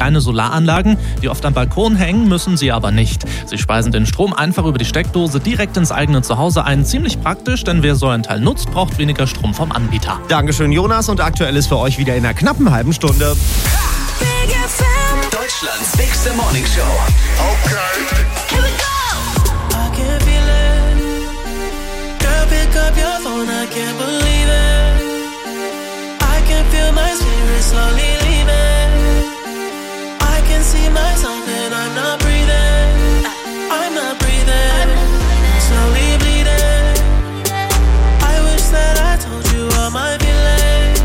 kleine Solaranlagen, die oft am Balkon hängen, müssen sie aber nicht. Sie speisen den Strom einfach über die Steckdose direkt ins eigene Zuhause ein. Ziemlich praktisch, denn wer so einen Teil nutzt, braucht weniger Strom vom Anbieter. Dankeschön, Jonas. Und aktuell ist für euch wieder in einer knappen halben Stunde. Big FM. Deutschlands bigste Morningshow. Okay. Here we go. I can feel it. Girl, pick up your phone, I can't believe it. I can feel my spirit slowly leaving. I can see myself and I'm not breathing. I'm not breathing. Slowly bleeding. I wish that I told you all my feelings.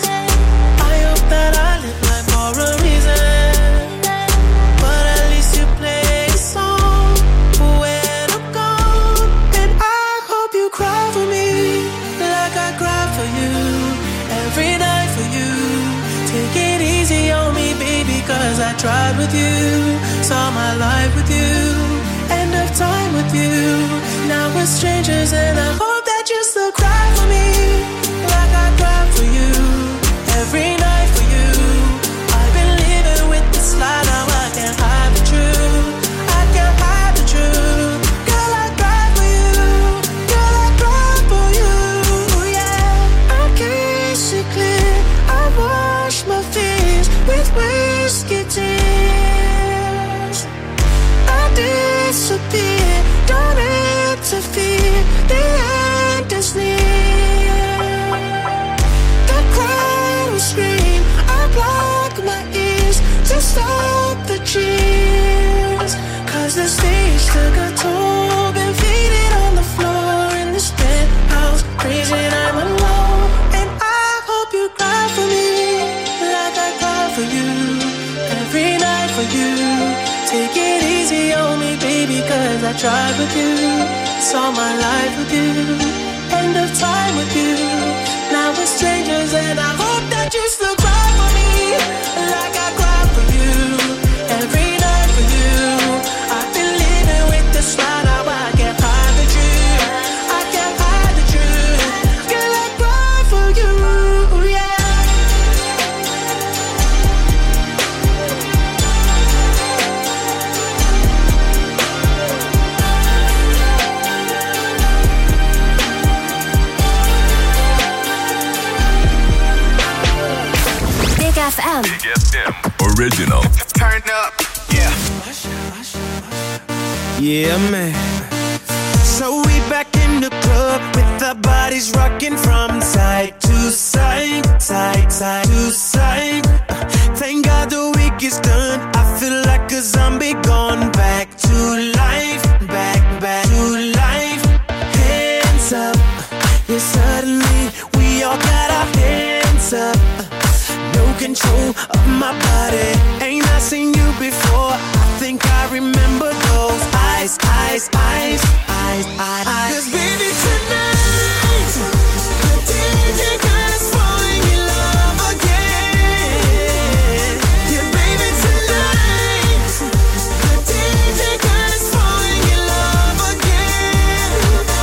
I hope that I live life for a reason. But at least you play a song when I'm gone. And I hope you cry for me like I cry for you. Every night for you. Take it easy on me, baby, cause I tried with you. Saw my life with you. End of time with you. Now we're strangers and I hope that you still cry for me like I cry for you. Every night for you. I've been living with this lie, now I can't hide the truth. I can't hide the truth. Girl, I cry for you. Girl, I cry for you. Yeah, I can't see clear. I wash my fears with whiskey tears. I disappear, don't interfere. The end is near. The crowd will scream. I block my ears to stop the cheers. Cause the stage took a toll. Been faded on the floor in this penthouse. Crazy and I'm alone. And I hope you cry for me like I cry for you. Every night for you. Take it easy on me, baby, cause I tried with you. Saw my life with you. End of time with you. Now we're strangers and I hope that you still cry for me like I cry for you. Every night for you. I've been living with this lie, now I can't hide the truth. I can't hide the truth. Girl, I cry for you, yeah. Big FM. Original. Turn up. Yeah. Yeah, man. So we back in the club with our bodies rocking from side to side, side to side. Thank God the week is done. I feel like a zombie gone back to life, back to life. Hands up, yeah, suddenly we all got our hands up. No control of my body. Ain't I seen you before? I think I remember those eyes. Cause baby tonight, the DJ got us falling in love again. Yeah, baby tonight, the DJ got us falling in love again.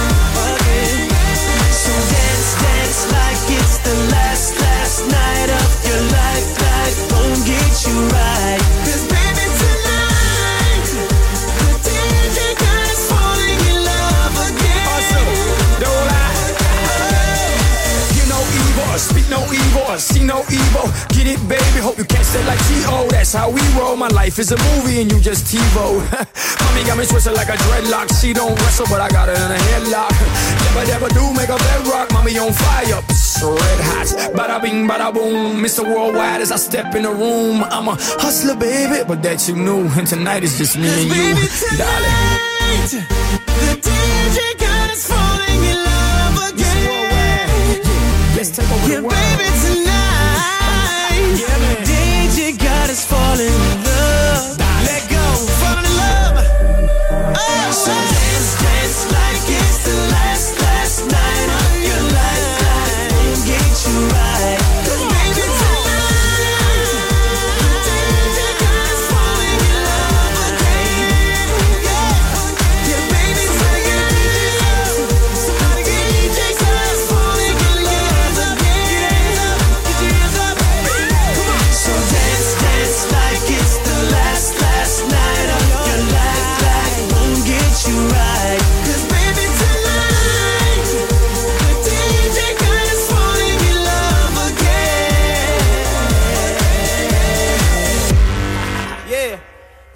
So dance like it's the last night of your life. Life won't get you right. Cause baby tonight, the DJ got us falling in love again. Awesome, don't lie. You know evil, or speak no evil, or see no evil. Get it, baby, hope you catch that like T.O. That's how we roll, my life is a movie and you just TiVo. Mommy got me twisted like a dreadlock. She don't wrestle, but I got her in a headlock. Never do make a bedrock, mommy on fire. Red hot, bada bing, bada boom. Mr. Worldwide as I step in the room. I'm a hustler, baby, but that you knew. And tonight is just me and you, baby, tonight, darling. the DJ got us falling in love again. Let's take over Yeah, the world. baby, tonight, Yeah, man. DJ got us falling in love. Let go, falling in love. Oh, so dance like it's the last night of your life. Won't get you right. 'Cause baby, tonight, DJ got us falling in love again. Yeah, baby, tonight, DJ got us falling in love again.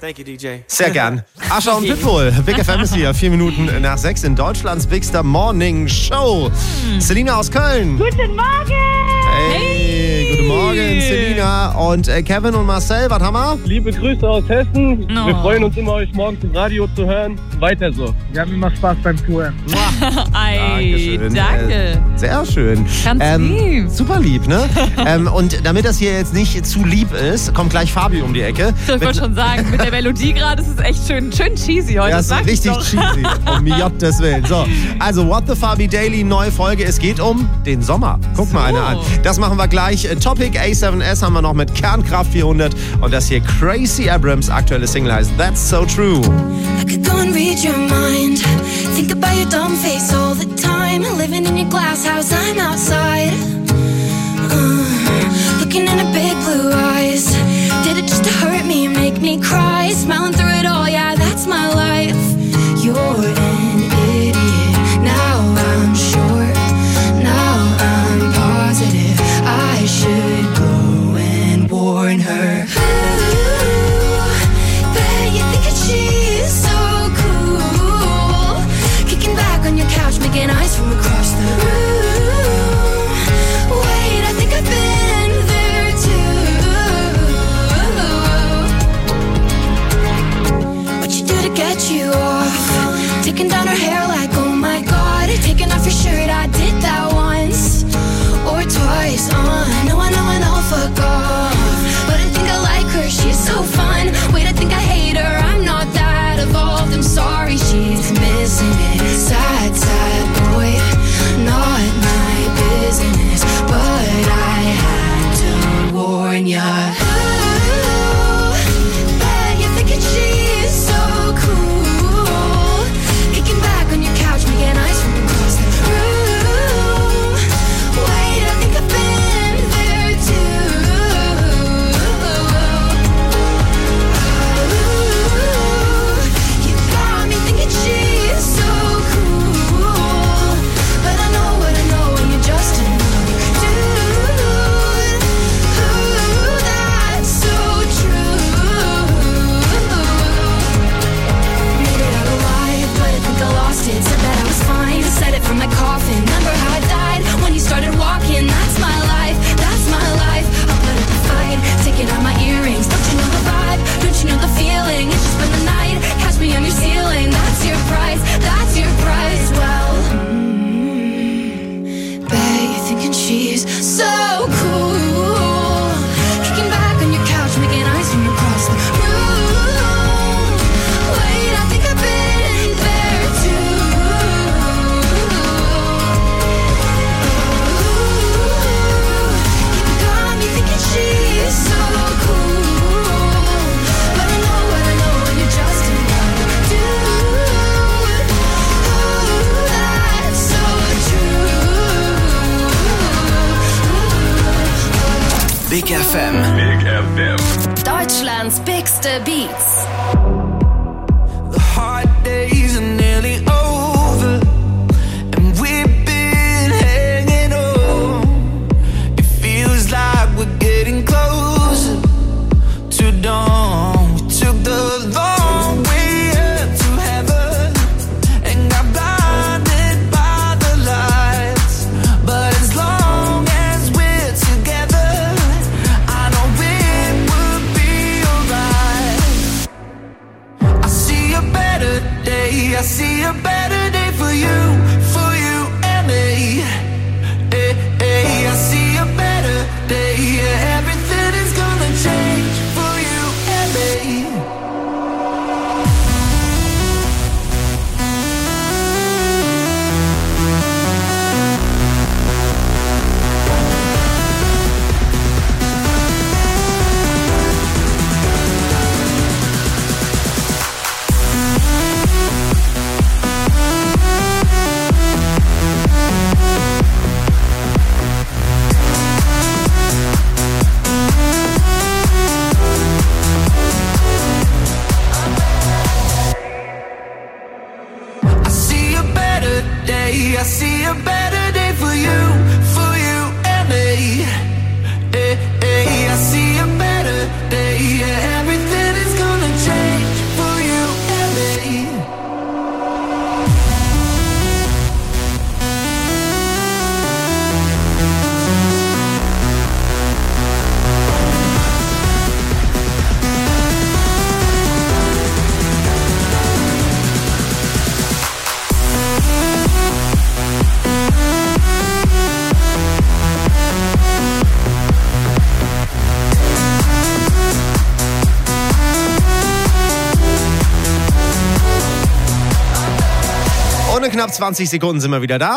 Thank you, DJ. Sehr gern. Ascha und Pitbull. Big FM ist hier. 4 Minuten nach 6 in Deutschlands bigster Morning Show. Selina aus Köln. Guten Morgen! Hey, guten Morgen, Selina. Und Kevin und Marcel, was haben wir? Liebe Grüße aus Hessen. No. Wir freuen uns immer, euch morgens im Radio zu hören. Weiter so. Wir haben immer Spaß beim Touren. Ei, Dankeschön. danke. Sehr schön. Ganz lieb. Super lieb, ne? Und damit das hier jetzt nicht zu lieb ist, kommt gleich Fabi um die Ecke. Ich wollte schon sagen, mit der Melodie gerade ist es echt schön cheesy heute. Ja, Das ist sag ich richtig doch. cheesy. Um Gottes Willen. So, also What the Fabi Daily, neue Folge. Es geht um den Sommer. Guck mal eine an. Das machen wir gleich. Topic A7S haben wir noch mit Kernkraft 400. Und das hier Crazy Abrams aktuelle Single heißt That's So True. I could go and read your mind. Think about your dumb face all the time. Living in your glass house, I'm outside. Looking in her big blue eyes. Did it just to hurt me, make me cry? Smiling through it all, yeah, that's my life. You're an idiot. Now I'm sure. Now I'm positive. I should go and warn her. Ooh, bet you think that she's so cool. Kicking back on your couch, making eyes from across the room. Wait, I think I've been there too. What you do to get you off? Taking down her hair like, oh my god. Taking off your shirt, I did that once or twice. I know, fuck off. But I think I like her, she's so fun. Wait, I think I hate her, I'm not that evolved. I'm sorry, she's missing it. Sad, sad boy, not my business. But I had to warn ya. Ooh, bet you're thinking she's so cool. Kicking back on your couch, making eyes from across the room. Wait, I think I've been there too. Ooh, you got me thinking she's so cool. But I know what I know, and you're just another dude. Ooh, that's so true. Made it out alive, but I think I lost it. Said that I was fine, said it from my coffin. Remember how I died when you started walking? That's my life, that's my life. I'll put up a fight, taking out my earrings. Don't you know the vibe? Don't you know the feeling? It's just been the night, catch me on your ceiling. That's your price, that's your price. Well, bet you're thinking she's so cool. Kicking back on your couch, making eyes from across the room. Wait, I think I've been there too. You got me thinking she's so cool. But I know what I know, and you're just another dude. Ooh, that's so true. Big FM. Big FM. Deutschlands bigste Beats. The hard days are nearly over, and we've been hanging on. It feels like we're getting closer to dawn. We took the long way up to heaven and got blinded by the lights. But as long as we're together, I know it will be alright. I see a better day. I see a better day for you and me. Hey, hey, I see a better day. Yeah, everything is gonna change for you and me. Stunde, knapp 20 Sekunden sind wir wieder da.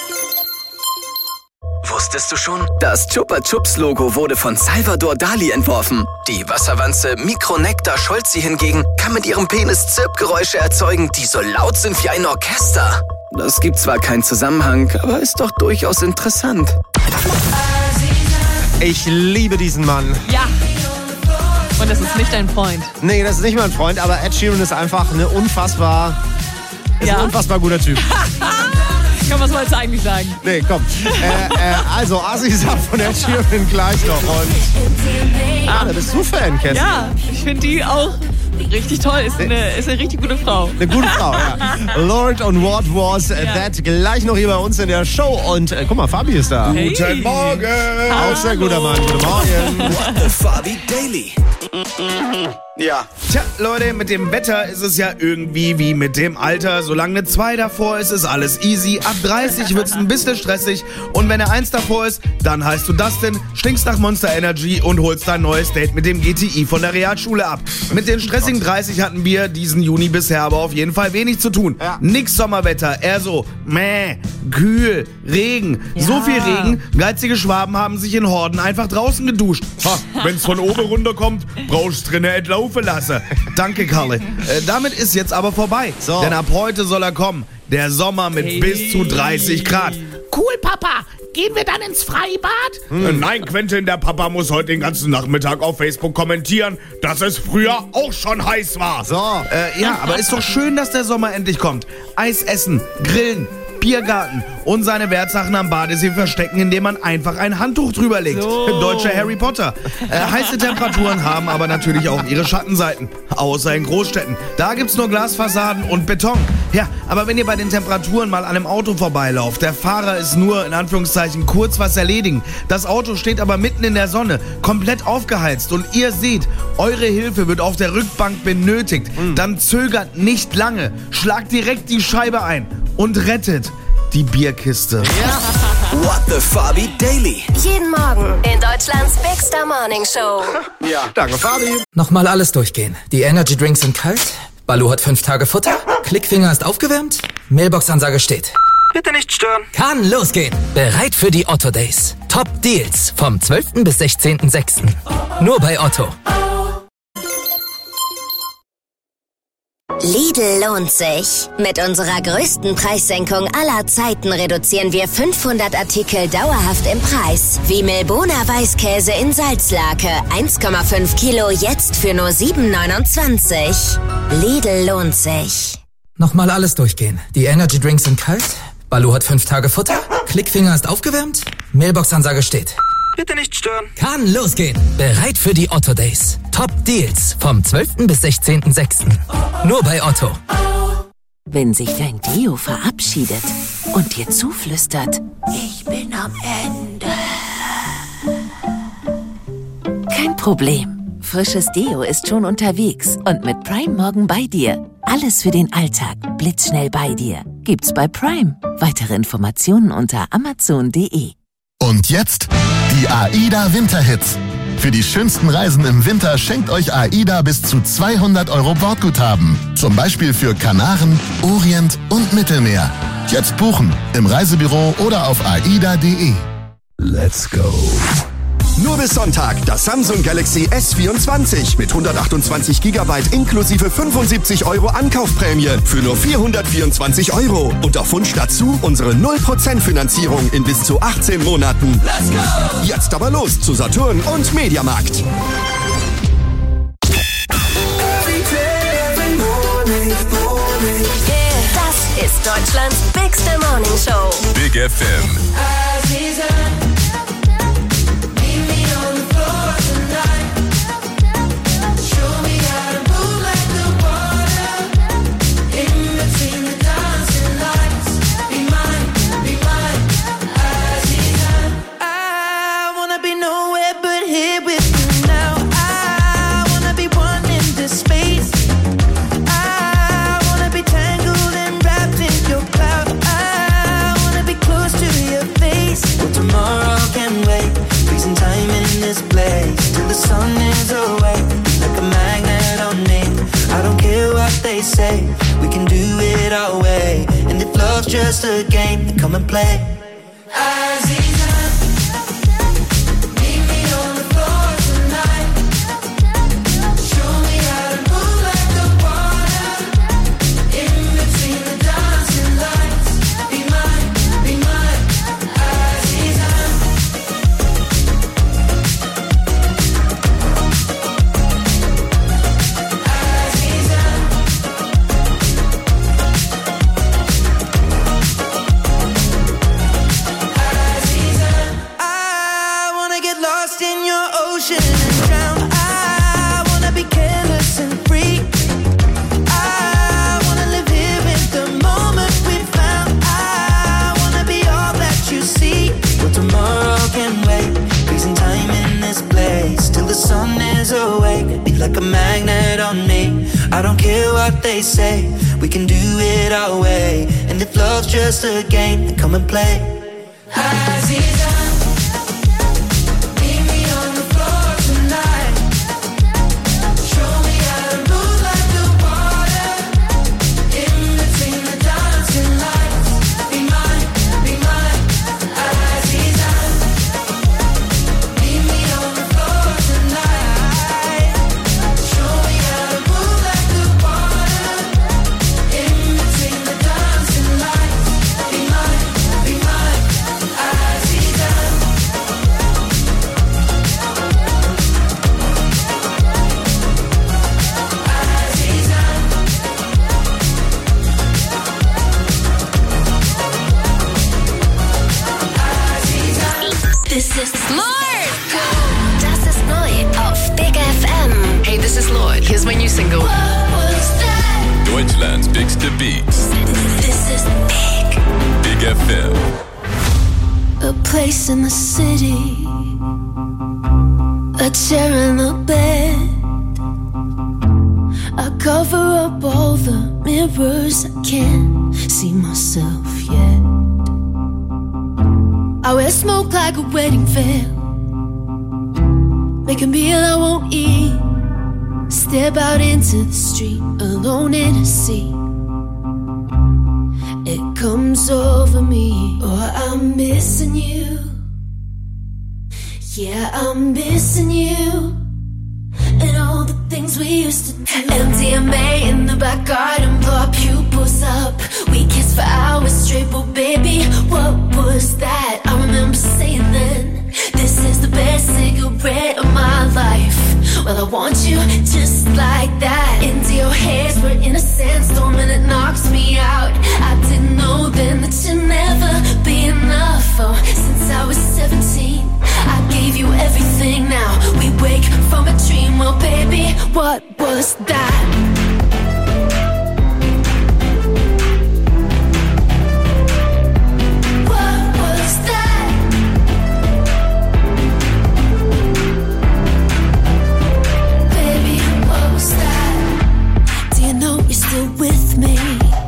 Wusstest du schon? Das Chupa Chups Logo wurde von Salvador Dali entworfen. Die Wasserwanze Micronectar Scholzi hingegen kann mit ihrem Penis Zirpgeräusche erzeugen, die so laut sind wie ein Orchester. Das gibt zwar keinen Zusammenhang, aber ist doch durchaus interessant. Ich liebe diesen Mann. Ja. Und das ist nicht dein Freund. Nee, das ist nicht mein Freund, aber Ed Sheeran ist einfach ein unfassbar guter Typ. Kann man es mal eigentlich sagen. Nee, komm. Also, Asisa von Ed Sheeran gleich noch. Und da bist du Fan, Kerstin. Ja, ich finde die auch richtig toll. Ist eine richtig gute Frau. Eine gute Frau, ja. Lord und What Was That gleich noch hier bei uns in der Show. Und guck mal, Fabi ist da. Hey. Guten Morgen. Auch sehr guter Mann. Guten Morgen. What the Fabi Daily. Ja. Tja, Leute, mit dem Wetter ist es ja irgendwie wie mit dem Alter. Solange eine 2 davor ist, ist alles easy. Ab 30 wird's ein bisschen stressig. Und wenn eine 1 davor ist, dann heißt du Dustin, stinkst nach Monster Energy und holst dein neues Date mit dem GTI von der Realschule ab. Mit den stressigen 30 hatten wir diesen Juni bisher aber auf jeden Fall wenig zu tun. Ja. Nix Sommerwetter, eher so kühl, Regen. Ja. So viel Regen, geizige Schwaben haben sich in Horden einfach draußen geduscht. Ha, wenn's von oben runterkommt, brauchst drinnen entlaufen lassen. Danke, Kalle. Damit ist jetzt aber vorbei. So. Denn ab heute soll er kommen. Der Sommer mit bis zu 30 Grad. Cool, Papa. Gehen wir dann ins Freibad? Nein, Quentin, der Papa muss heute den ganzen Nachmittag auf Facebook kommentieren, dass es früher auch schon heiß war. So. Ja, aber ist doch schön, dass der Sommer endlich kommt. Eis essen, grillen, Biergarten und seine Wertsachen am Badesee verstecken, indem man einfach ein Handtuch drüber legt. So. Deutscher Harry Potter. Heiße Temperaturen haben aber natürlich auch ihre Schattenseiten. Außer in Großstädten. Da gibt's nur Glasfassaden und Beton. Ja, aber wenn ihr bei den Temperaturen mal an einem Auto vorbeilauft, der Fahrer ist nur, in Anführungszeichen, kurz was erledigen. Das Auto steht aber mitten in der Sonne, komplett aufgeheizt und ihr seht, eure Hilfe wird auf der Rückbank benötigt. Dann zögert nicht lange, schlagt direkt die Scheibe ein und rettet die Bierkiste. Ja. What the Fabi Daily. Jeden Morgen in Deutschlands Big Star Morning Show. Ja, danke, Fabi. Nochmal alles durchgehen. Die Energy Drinks sind kalt. Balu hat 5 Tage Futter. Klickfinger ist aufgewärmt. Mailbox-Ansage steht. Bitte nicht stören. Kann losgehen. Bereit für die Otto Days. Top Deals vom 12. bis 16.06. Nur bei Otto. Lidl lohnt sich. Mit unserer größten Preissenkung aller Zeiten reduzieren wir 500 Artikel dauerhaft im Preis. Wie Milboner Weißkäse in Salzlake. 1,5 Kilo jetzt für nur 7,29. Lidl lohnt sich. Nochmal alles durchgehen. Die Energy Drinks sind kalt. Balu hat 5 Tage Futter. Klickfinger ist aufgewärmt. Mailbox-Ansage steht. Bitte nicht stören. Kann losgehen. Bereit für die Otto Days. Top Deals vom 12. bis 16.06. Nur bei Otto. Wenn sich dein Deo verabschiedet und dir zuflüstert, ich bin am Ende. Kein Problem. Frisches Deo ist schon unterwegs und mit Prime morgen bei dir. Alles für den Alltag, blitzschnell bei dir. Gibt's bei Prime. Weitere Informationen unter amazon.de. Und jetzt die AIDA Winterhits. Für die schönsten Reisen im Winter schenkt euch AIDA bis zu 200 € Bordguthaben. Zum Beispiel für Kanaren, Orient und Mittelmeer. Jetzt buchen im Reisebüro oder auf aida.de. Let's go. Nur bis Sonntag das Samsung Galaxy S24 mit 128 GB inklusive 75 € Ankaufprämie für nur 424 €. Und auf Wunsch dazu unsere 0% Finanzierung in bis zu 18 Monaten. Let's go! Jetzt aber los zu Saturn und Mediamarkt. Das ist Deutschlands Big Star Morning Show. Big FM. Tomorrow don't care what they say, we can do it our way. And if love's just a game, then come and play. Aziza, meet me on the floor tonight. Show me how to move like the water. In between the dancing lights. Be mine, Aziza. Like a magnet on me. I don't care what they say, we can do it our way. And if love's just a game, then come and play. Aziza, meet me on the floor tonight. Show me how to move like the water. In between the dancing lights. Be mine, Aziza. Meet me on the floor tonight. Show me how to move like the water. In between the dancing lights. Be mine, Aziza. This is Lord. Das ist neu auf Big FM. Hey, this is Lord. Here's my new single. What was that? Deutschlands bigste Beats. This is Big. Big FM. A place in the city, a chair and a bed. I cover up all the mirrors, I can't see myself yet. I wear smoke like a wedding veil, make a meal I won't eat, step out into the street alone in a sea. It comes over me, oh, I'm missing you. Yeah, I'm missing you. And all the things we used to do. MDMA in the back garden, blow our pupils up. We kissed for hours straight, but baby, what was that? I remember saying then, this is the best cigarette of my life. Well, I want you just like that. Into your hairs, we're in a sandstorm and it knocks me out. I didn't know then that you'd never be enough. Oh, since I was 17, I gave you everything. Now we wake from a dream. Well, baby, what was that? What was that? Baby, what was that? Do you know you're still with me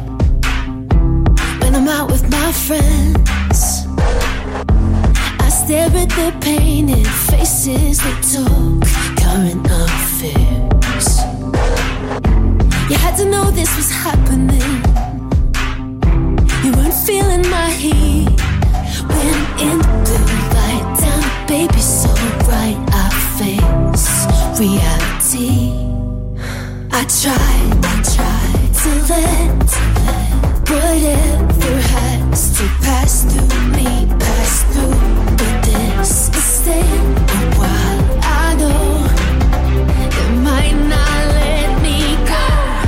when I'm out with my friends? I stare at their painted faces that talk current affairs. You had to know this was happening. You weren't feeling my heat when in the blue light down, baby, so bright I face reality. I tried to let whatever has to pass through me, pass through. But this is staying a while. I know it might not let me go.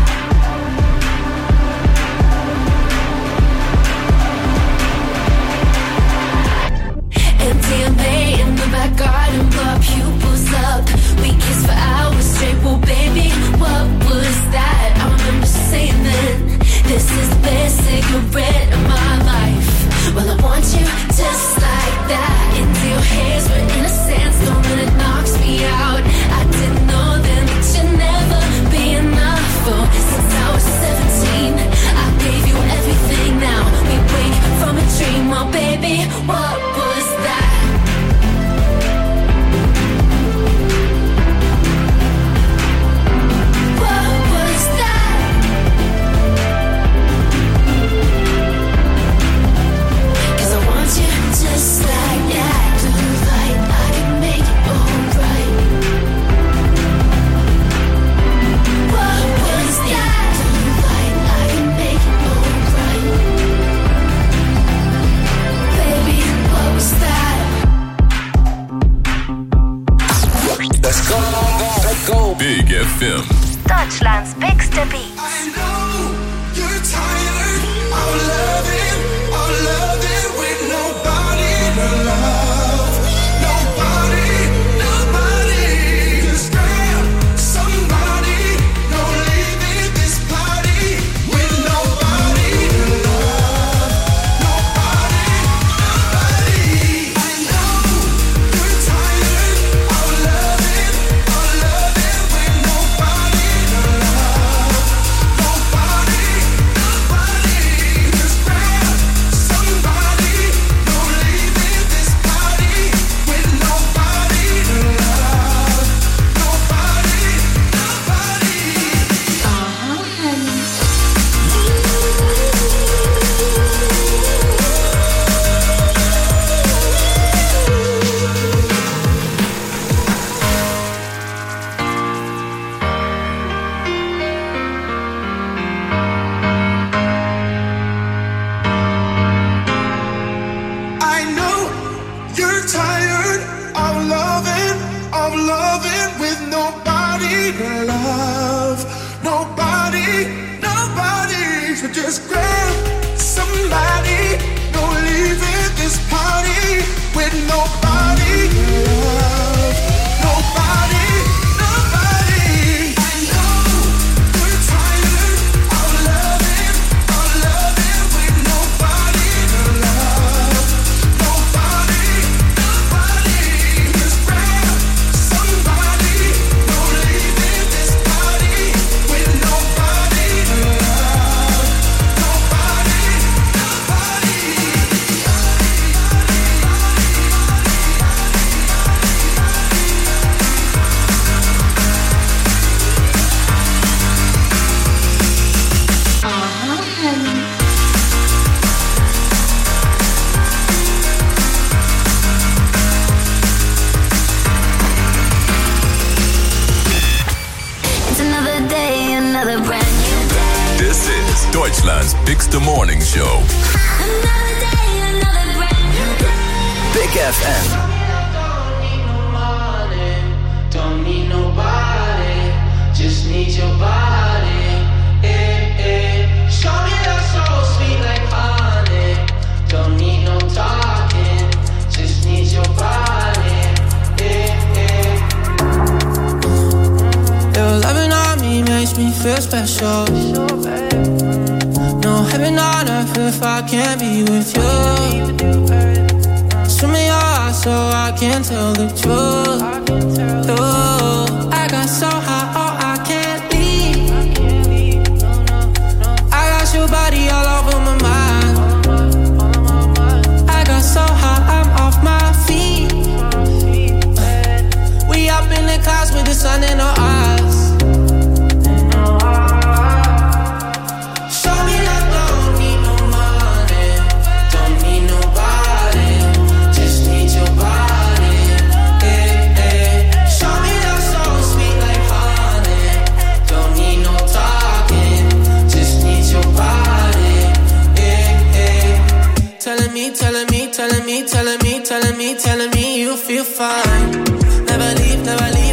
MDMA in the back garden, blow our pupils up. We kissed for hours straight. Well, baby, what was that? I remember saying then, this is the best cigarette of my life. Well, I want you just like that. Into your hairs, we're in a sandstorm and it knocks FM. Deutschlands bigste Beats. I know you're tired of loving with nobody to love. Nobody. Just grab somebody. No leaving this party with nobody to love. Nobody. I know you're tired of loving with nobody to love. Nobody. Just grab somebody. No leaving this party with nobody to love. Nobody. I know you're tired of loving with nobody to love. Nobody. So just grab somebody. No leaving this party with nobody to love. Nobody. I know you're tired of loving with nobody to love. Nobody. Just grab somebody. No leaving this party with nobody to love. Nobody. It's another day, another brand new day. This is Deutschland's Bigste Morning Show. Another day, another brand new day. Big FM. Don't need nobody, just need your body. Show me that soul sweet like honey. Don't need no talking, just need your body. Your loving on me makes me feel special. No heaven on earth if I can't be with you. Swim in your eyes so I can tell the truth. I got so high, oh I can't leave. I got your body all over my mind. I got so high, I'm off my feet. We up in the clouds with the sun in our eyes. Show me that don't need no money, don't need nobody, just need your body. Show me that soul sweet like honey, don't need no talking, just need your body. Telling me you feel fine. Never leave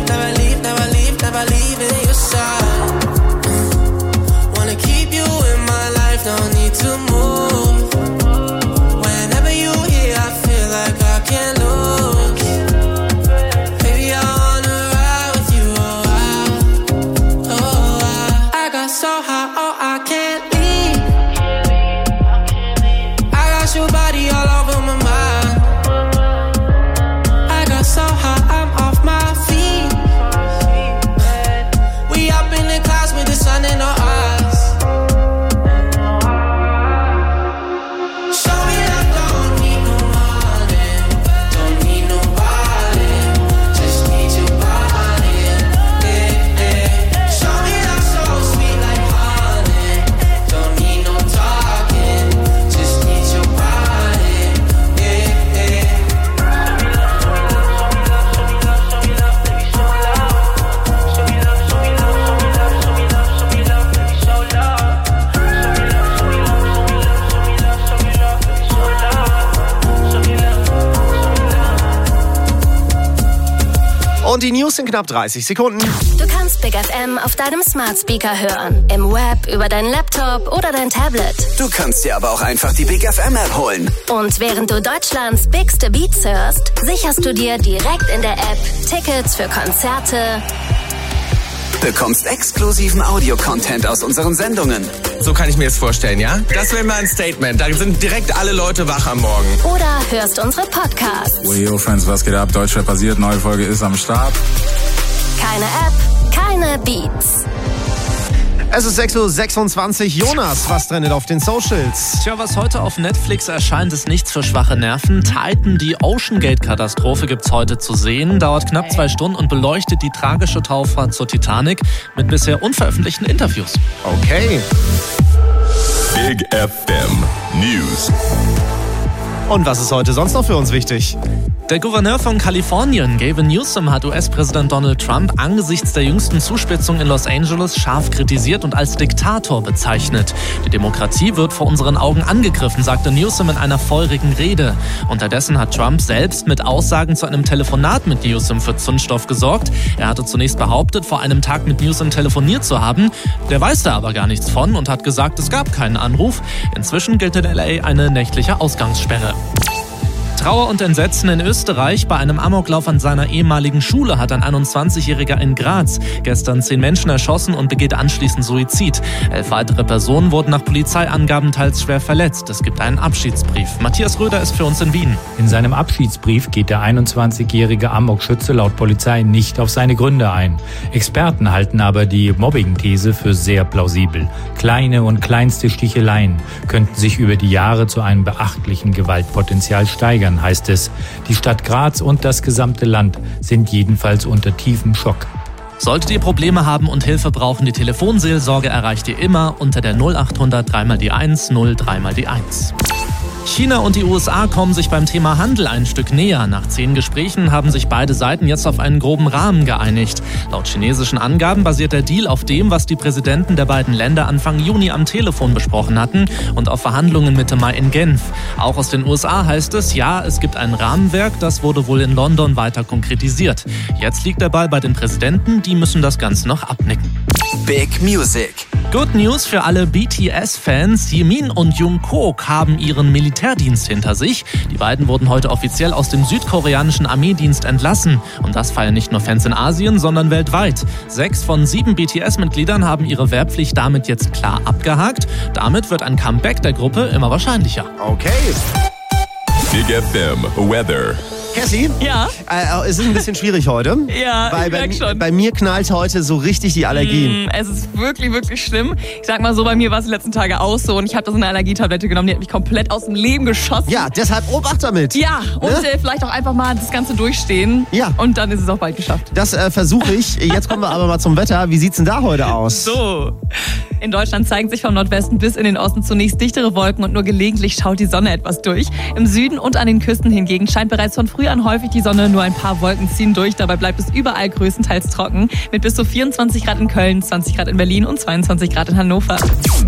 in your side. Wanna keep you in my life, don't need to move. Whenever you here, I feel like I can't lose. Baby, I wanna ride with you, I got so high, oh I can't leave. I got your body all over my mind. I got so high, I'm off my feet. We up in the clouds with the sun in our eyes. Show me that don't need no money, don't need nobody, just need your body. Show me that soul sweet like honey, don't need no talking, just need your body. Und die News in knapp 30 Sekunden. Du kannst Big FM auf deinem Smart Speaker hören, im Web, über deinen Laptop oder dein Tablet. Du kannst dir aber auch einfach die Big FM App holen. Und während du Deutschlands bigste Beats hörst, sicherst du dir direkt in der App Tickets für Konzerte, Bekommst exklusiven Audio-Content aus unseren Sendungen. So kann ich mir das vorstellen, ja? Das wäre mal ein Statement. Da sind direkt alle Leute wach am Morgen. oder hörst unsere Podcasts. Yo, Friends, was geht ab? Deutschrap passiert, neue Folge ist am Start. Keine App, keine Beats. Es ist 6.26 Uhr. Jonas, was trendet auf den Socials? Tja, was heute auf Netflix erscheint, ist nichts für schwache Nerven. Titan, die Oceangate-Katastrophe, gibt's heute zu sehen. Dauert knapp 2 Stunden und beleuchtet die tragische Tauffahrt zur Titanic mit bisher unveröffentlichten Interviews. Okay. Big FM News. Und was ist heute sonst noch für uns wichtig? Der Gouverneur von Kalifornien, Gavin Newsom, hat US-Präsident Donald Trump angesichts der jüngsten Zuspitzung in Los Angeles scharf kritisiert und als Diktator bezeichnet. Die Demokratie wird vor unseren Augen angegriffen, sagte Newsom in einer feurigen Rede. Unterdessen hat Trump selbst mit Aussagen zu einem Telefonat mit Newsom für Zündstoff gesorgt. Er hatte zunächst behauptet, vor einem Tag mit Newsom telefoniert zu haben. Der weiß da aber gar nichts von und hat gesagt, es gab keinen Anruf. Inzwischen gilt in LA eine nächtliche Ausgangssperre. Trauer und Entsetzen in Österreich. Bei einem Amoklauf an seiner ehemaligen Schule hat ein 21-Jähriger in Graz gestern 10 Menschen erschossen und begeht anschließend Suizid. 11 weitere Personen wurden nach Polizeiangaben teils schwer verletzt. Es gibt einen Abschiedsbrief. Matthias Röder ist für uns in Wien. In seinem Abschiedsbrief geht der 21-jährige Amokschütze laut Polizei nicht auf seine Gründe ein. Experten halten aber die Mobbing-These für sehr plausibel. Kleine und kleinste Sticheleien könnten sich über die Jahre zu einem beachtlichen Gewaltpotenzial steigern, heißt es. Die Stadt Graz und das gesamte Land sind jedenfalls unter tiefem Schock. Solltet ihr Probleme haben und Hilfe brauchen, die Telefonseelsorge erreicht ihr immer unter der 0800 3 die 1 03 die 1. China und die USA kommen sich beim Thema Handel ein Stück näher. Nach 10 Gesprächen haben sich beide Seiten jetzt auf einen groben Rahmen geeinigt. Laut chinesischen Angaben basiert der Deal auf dem, was die Präsidenten der beiden Länder Anfang Juni am Telefon besprochen hatten und auf Verhandlungen Mitte Mai in Genf. Auch aus den USA heißt es, ja, es gibt ein Rahmenwerk, das wurde wohl in London weiter konkretisiert. Jetzt liegt der Ball bei den Präsidenten, die müssen das Ganze noch abnicken. Big Music. Good News für alle BTS-Fans. Jimin und Jungkook haben ihren Militärdienst hinter sich. Die beiden wurden heute offiziell aus dem südkoreanischen Armeedienst entlassen. Und das feiern nicht nur Fans in Asien, sondern weltweit. 6 von 7 BTS-Mitgliedern haben ihre Wehrpflicht damit jetzt klar abgehakt. Damit wird ein Comeback der Gruppe immer wahrscheinlicher. Okay. Big FM Weather. Cassie? Ja? Es ist ein bisschen schwierig heute. Ja, weil ich merk schon. Bei mir knallt heute so richtig die Allergie. Es ist wirklich, wirklich schlimm. Ich sag mal so, bei mir war es die letzten Tage auch so und ich habe da so eine Allergietablette genommen, die hat mich komplett aus dem Leben geschossen. Ja, deshalb Obacht damit. Ja, und vielleicht auch einfach mal das Ganze durchstehen. Ja. Und dann ist es auch bald geschafft. Das versuche ich. Jetzt kommen wir aber mal zum Wetter. Wie sieht's denn da heute aus? So. In Deutschland zeigen sich vom Nordwesten bis in den Osten zunächst dichtere Wolken und nur gelegentlich schaut die Sonne etwas durch. Im Süden und an den Küsten hingegen scheint bereits von früh an häufig die Sonne, nur ein paar Wolken ziehen durch. Dabei bleibt es überall größtenteils trocken mit bis zu 24 Grad in Köln, 20 Grad in Berlin und 22 Grad in Hannover.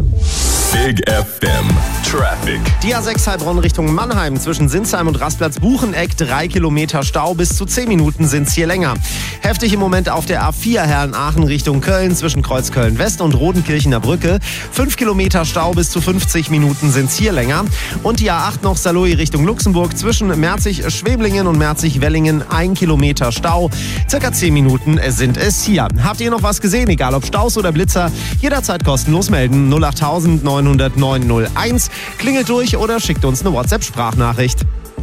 Big FM Traffic. Die A6 Heilbronn Richtung Mannheim zwischen Sinsheim und Rastplatz-Bucheneck 3 Kilometer Stau, bis zu 10 Minuten sind's hier länger. Heftig im Moment auf der A4 Herrenaachen Richtung Köln zwischen Kreuzköln West und Rodenkirchener Brücke. 5 Kilometer Stau, bis zu 50 Minuten sind's hier länger. Und die A8 noch Saarlouis Richtung Luxemburg zwischen Merzig-Schweblingen und Merzig-Wellingen 1 Kilometer Stau. Circa 10 Minuten sind es hier. Habt ihr noch was gesehen, egal ob Staus oder Blitzer? Jederzeit kostenlos melden. 08000 900 901. Klingelt durch oder schickt uns eine WhatsApp-Sprachnachricht.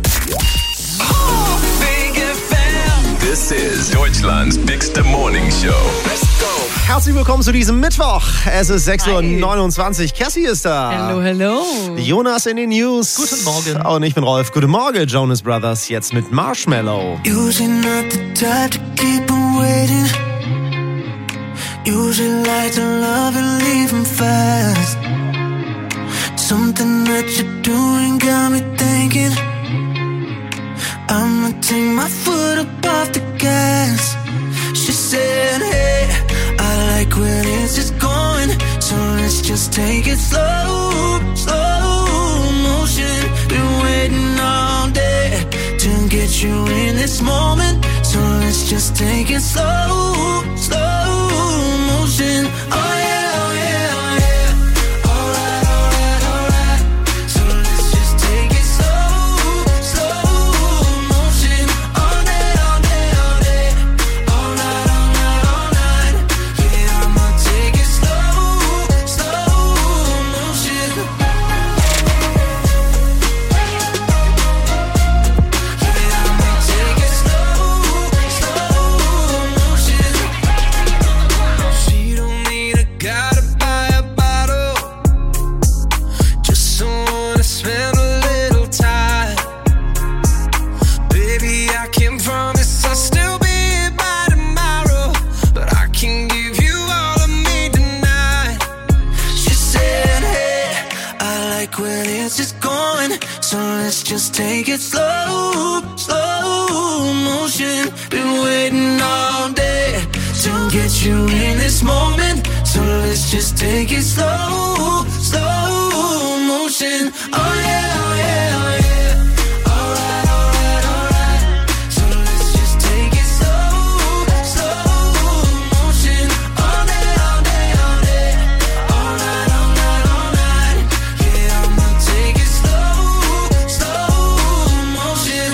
This is Deutschland's biggest morning show. Let's go. Herzlich willkommen zu diesem Mittwoch. Es ist 6.29 Uhr. Cassie ist da. Hallo, hallo. Jonas in den News. Guten Morgen. Und ich bin Rolf. Guten Morgen, Jonas Brothers. Jetzt mit Marshmallow. Usually not the type to keep on waiting. Usually like to love and leave 'em fast. Something that you're doing got me thinking I'ma take my foot up off the gas. She said, hey, I like when it's just going, so let's just take it slow, slow motion. Been waiting all day to get you in this moment, so let's let's just take it slow, slow motion. Oh yeah, oh yeah, oh yeah. Alright, alright, alright. So let's just take it slow, slow motion. All day, all day, all day. All night, all night, all night. Yeah, I'ma take it slow, slow motion. She don't need a guy to buy a bottle, just someone to spend a little time. Baby, I can promise I'll still be here by tomorrow, but I can give you all of me tonight. She said, hey, I like when it's just going, so let's just take it slow, slow motion. Been waiting all day to get you in this moment, so let's just take it slow, slow motion. Oh yeah, oh yeah, oh yeah. Alright, alright, alright. So let's just take it slow, slow motion. All day, all day, all day. All night, all night, all night. Yeah, I'ma take it slow, slow motion.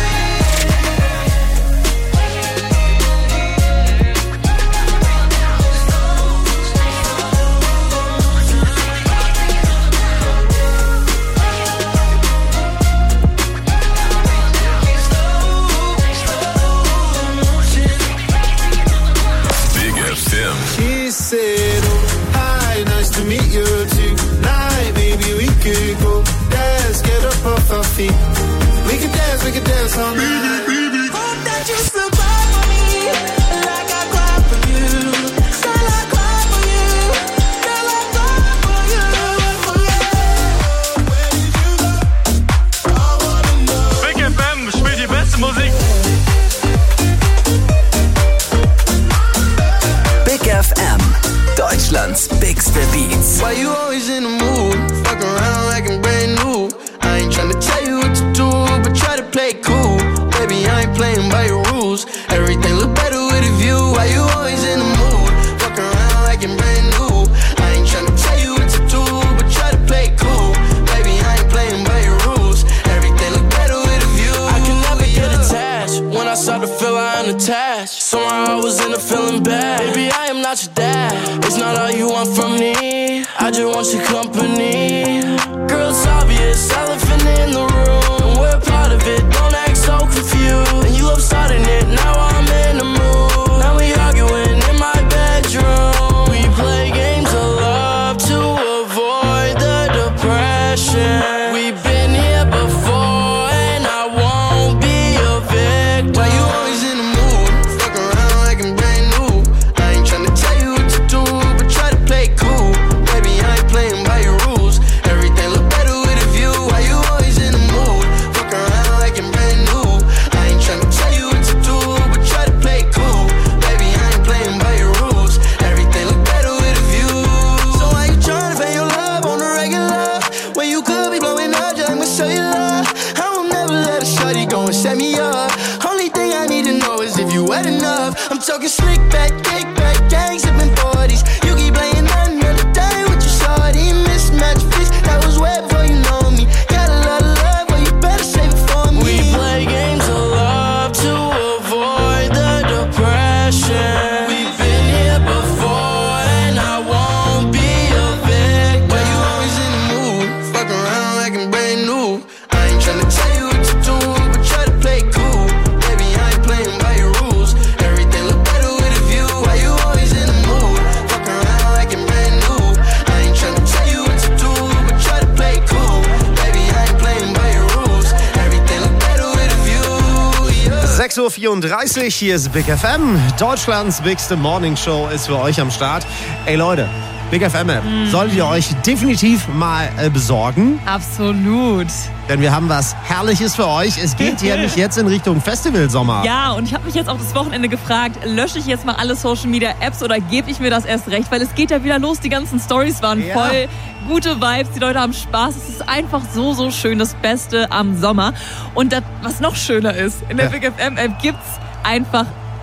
Big FM. She said, oh, hi, nice to meet you tonight. Maybe we could go dance, get up off our feet. We could dance all night. Hope that you still cry for me, like I cry for you. Girl, I cry for you. Girl, I cry for you. Where did you go? I wanna know. Big FM spielt die beste Musik. Big FM, Deutschlands bigste Beats. Why you always in the mood? Fuck around like I'm brand new. I ain't tryna tell you what to do, but try to play cool. Baby, I ain't playing by your rules. Everything look better with a view. Why you always in the mood? Fuck around like I'm brand new. I ain't tryna tell you what to do, but try to play cool. Baby, I ain't playing by your rules. Everything look better with a view. I can never get attached. When I start to feel I'm attached, somehow I was in a feeling bad. Baby, I am not your dad. It's not all you want from me. I just want your company. Girl, it's obvious, elephant in the room. We're part of it, don't act so confused. And you love starting it, now I'm in the mood. Now we arguing in my bedroom. We play games of love to avoid the depression. We've been here before and I won't be a victim. Why you always in the mood? Fuck around like I'm brand new. I ain't tryna tell you what to do, but try to play cool. Baby, I ain't playing by your rules. Everything look better with a view. Why you always in the mood? Fuck around like I'm brand new. I ain't tryna tell you what to do, but try to play cool. Baby, I ain't playing by your rules. Everything look better with a view. So why you tryna pay your love on the regular when you could be blowing up just like my cellular? I will never let a shorty go and set me up. Only thing I need to know is if you wet enough. I'm talking slick back, kick back, gang sipping 40s. You keep playing another day with your shorty. Mismatch fish, that was wet before you know me. Got a lot of love, but you better save it for me. We play games of love to avoid the depression. We've been here before and I won't be a victim. Why you always in the mood? Fuck around like I'm brand new. I ain't tryna tell you what to do, but try to play cool. Baby, I ain't playing by your rules. Everything look better with a view. Why you always in the mood? Fuck around like I'm brand new. I ain't tryna tell you what to do, but try to play cool. Baby, I ain't playing by your rules. Everything look better with a view. Yeah. 6:34 Uhr, hier ist Big FM. Deutschlands bigste Morningshow ist für euch am Start. Ey Leute, Big FM App solltet ihr euch definitiv mal besorgen. Absolut. Denn wir haben was Herrliches für euch. Es geht nämlich jetzt in Richtung Festivalsommer. Ja, und ich habe mich jetzt auch das Wochenende gefragt, lösche ich jetzt mal alle Social-Media-Apps oder gebe ich mir das erst recht? Weil es geht ja wieder los, die ganzen Stories waren voll gute Vibes, die Leute haben Spaß. Es ist einfach so, so schön, das Beste am Sommer. Und das, was noch schöner ist, in der Big FM-App gibt's einfach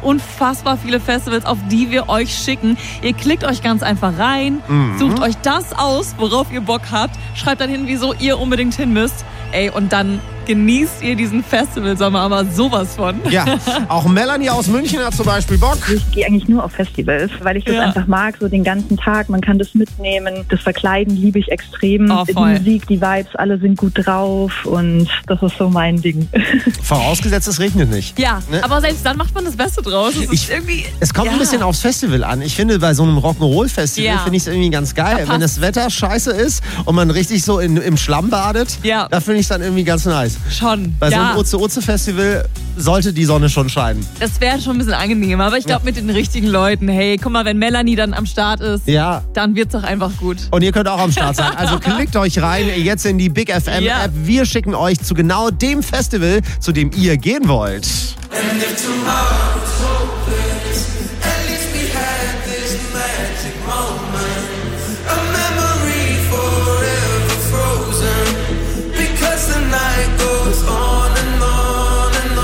unfassbar viele Festivals, auf die wir euch schicken. Ihr klickt euch ganz einfach rein, sucht euch das aus, worauf ihr Bock habt, schreibt dann hin, wieso ihr unbedingt hin müsst. Ey, und dann genießt ihr diesen Festivalsommer aber sowas von. Ja, auch Melanie aus München hat zum Beispiel Bock. Ich gehe eigentlich nur auf Festivals, weil ich das einfach mag, so den ganzen Tag. Man kann das mitnehmen. Das Verkleiden liebe ich extrem. Oh, die voll. Musik, die Vibes, alle sind gut drauf und das ist so mein Ding. Vorausgesetzt, es regnet nicht. Ja, Ne? aber selbst dann macht man das Beste draus. Es kommt ein bisschen aufs Festival an. Ich finde, bei so einem Rock'n'Roll-Festival finde ich es irgendwie ganz geil. Wenn das Wetter scheiße ist und man richtig so im Schlamm badet, da finde ich es dann irgendwie ganz nice. Schon. Bei so einem Oze-Oze-Festival sollte die Sonne schon scheinen. Das wäre schon ein bisschen angenehmer, aber ich glaube mit den richtigen Leuten, hey, guck mal, wenn Melanie dann am Start ist, dann wird's doch einfach gut. Und ihr könnt auch am Start sein. Also klickt euch rein jetzt in die Big FM App. Wir schicken euch zu genau dem Festival, zu dem ihr gehen wollt. And if tomorrow's hopeless, at least we had this magic moment. A memory forever frozen. Because the night goes on and on and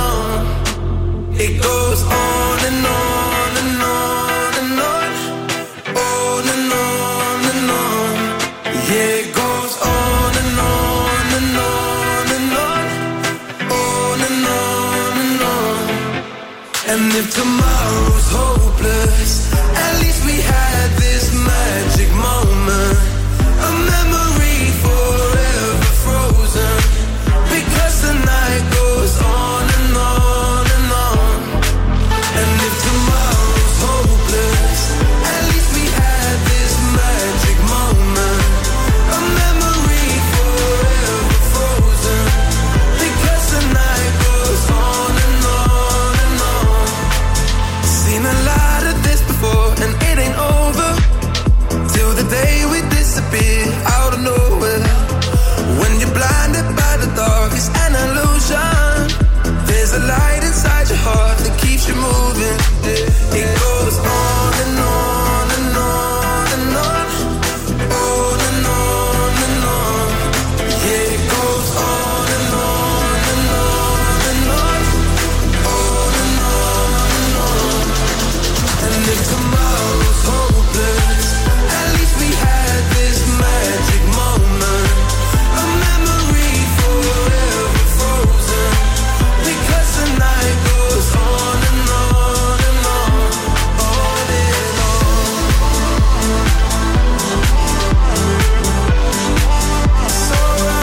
on. It goes on and on and on and on. On and on and on. Yeah, it goes on and on and on and on. On and on and on. And if tomorrow's hopeless, at least we had this magic moment. A memory forever frozen. Because the night goes on and on and on. And if tomorrow's hopeless, at least we had this magic moment. A memory forever frozen. Because the night goes on and on and on. Seen a lot of this before and it ain't over till the day we disappear out of nowhere. When you're blinded by the dark, it's an illusion. There's a light inside your heart that keeps you moving. It goes on and on and on and on. On and on and on. Yeah, it goes on and on and on and on. On and on and on. And if tomorrow's hopeless, at least we had this magic moment. A memory forever frozen. Because the night goes on and on and on. On and on. It's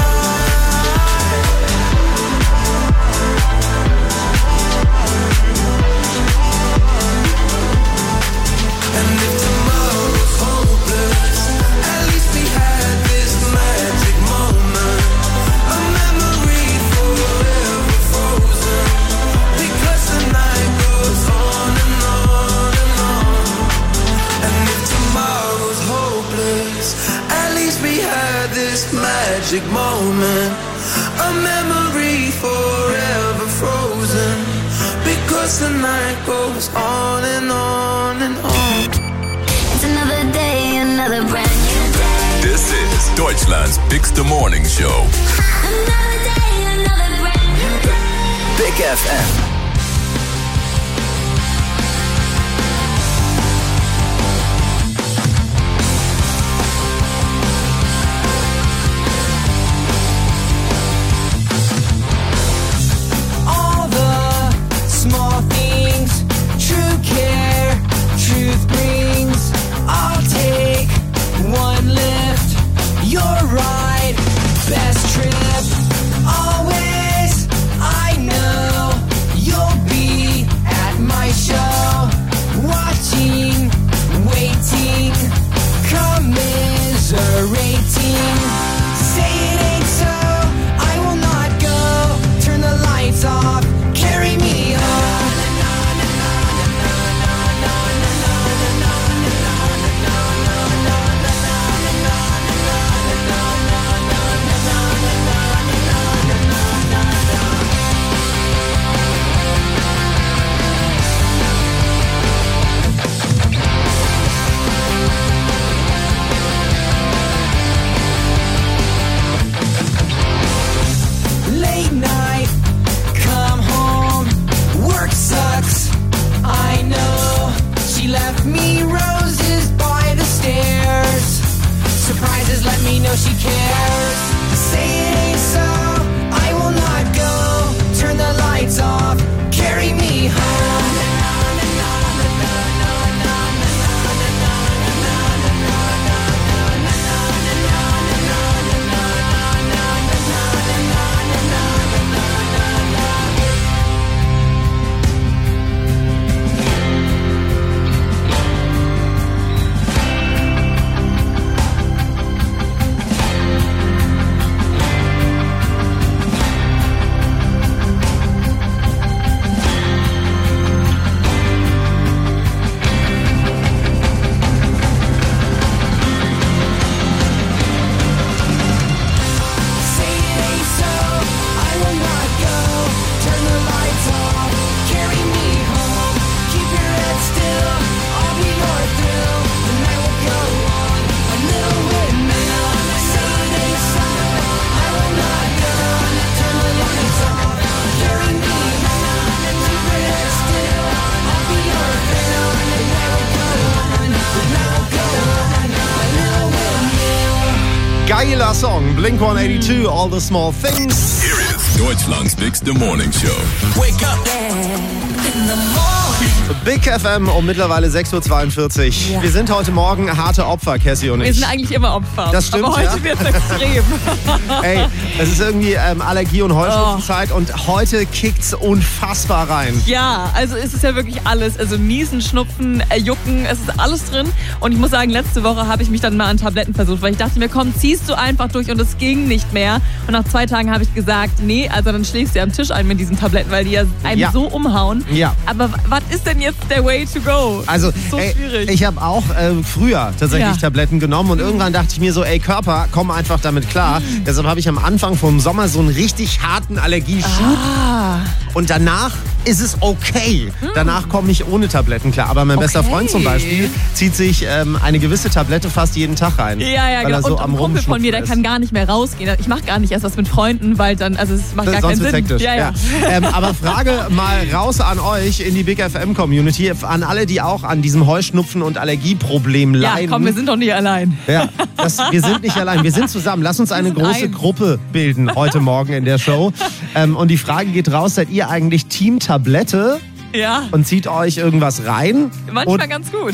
And if tomorrow's hopeless, at least we had this magic moment. A memory forever frozen. Because the night goes on and on and on. And if tomorrow's hopeless, at least we had this magic moment. A memory forever frozen. Because the night goes on and on and on. It's another day, another brand new day. This is Deutschland's Bigste Morning Show. Another day, another brand new day. Big FM. All the small things, true care, truth brings. I'll take one lift, your ride, best trip. Always, I know she cares. Say it ain't so, I will not go. Turn the lights off, carry me home. Geiler Song, Blink-182, All the Small Things. Here is Deutschland's Big Morning Show. Wake up in the morning. Big FM um mittlerweile 6.42 Uhr. Ja. Wir sind heute Morgen harte Opfer, Cassie und ich. Wir sind eigentlich immer Opfer. Das stimmt, aber heute ja. wird es extrem. Ey, es ist irgendwie Allergie- und Heuschnupfenzeit und heute kickt's unfassbar rein. Ja, also es ist ja wirklich alles. Also Niesen, Schnupfen, Jucken, es ist alles drin. Und ich muss sagen, letzte Woche habe ich mich dann mal an Tabletten versucht, weil ich dachte mir, komm, ziehst du einfach durch und es ging nicht mehr. Und nach 2 Tagen habe ich gesagt, nee, also dann schläfst du ja am Tisch ein mit diesen Tabletten, weil die ja einen so umhauen. Ja. Aber was ist denn jetzt der way to go? Also, das ist so schwierig. ich habe auch früher tatsächlich Ja. Tabletten genommen und irgendwann dachte ich mir so, ey Körper, komm einfach damit klar. Deshalb habe ich am Anfang vom Sommer so einen richtig harten Allergieschub und danach ist es okay. Danach komme ich ohne Tabletten klar. Aber mein bester Freund zum Beispiel zieht sich eine gewisse Tablette fast jeden Tag rein. Ja, weil genau. er so Und am ein Kumpel von mir, der Rumschnupfen kann gar nicht mehr rausgehen. Ich mache gar nicht erst was mit Freunden, weil dann, also es macht gar Sonst keinen wird's Sinn. hektisch. Ja. Aber Frage mal raus an euch in die Big FM Community, an alle, die auch an diesem Heuschnupfen und Allergieproblem Ja, leiden. komm, wir sind doch nicht allein. Ja, wir sind nicht allein, wir sind zusammen. Lass uns eine große Gruppe bilden heute Morgen in der Show. Und die Frage geht raus, seid ihr eigentlich Team Tablette Ja, und zieht euch irgendwas rein? manchmal ganz gut.